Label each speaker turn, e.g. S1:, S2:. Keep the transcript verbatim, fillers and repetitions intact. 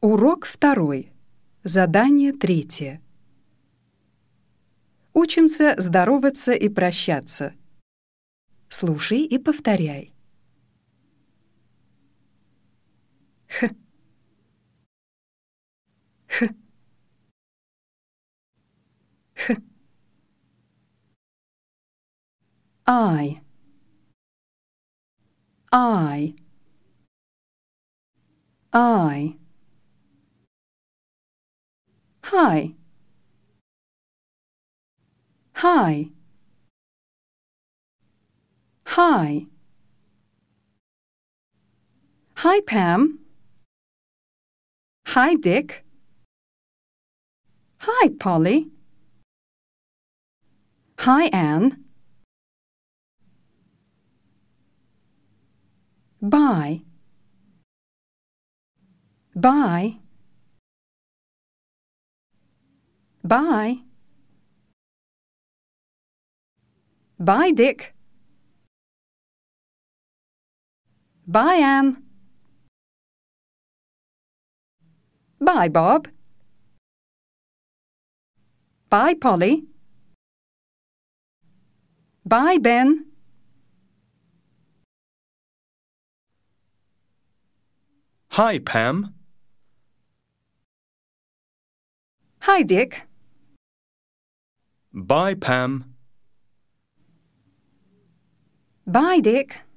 S1: Урок второй. Задание третье. Учимся здороваться и прощаться. Слушай и повторяй. Х. Х. Х. I. I. I. Hi. Hi. Hi. Hi, Pam. Hi, Dick. Hi, Polly. Hi, Anne. Bye. Bye. Bye. Bye, Dick. Bye, Anne. Bye, Bob. Bye, Polly. Bye, Ben.
S2: Hi, Pam.
S1: Hi, Dick.
S2: Bye, Pam.
S1: Bye, Dick.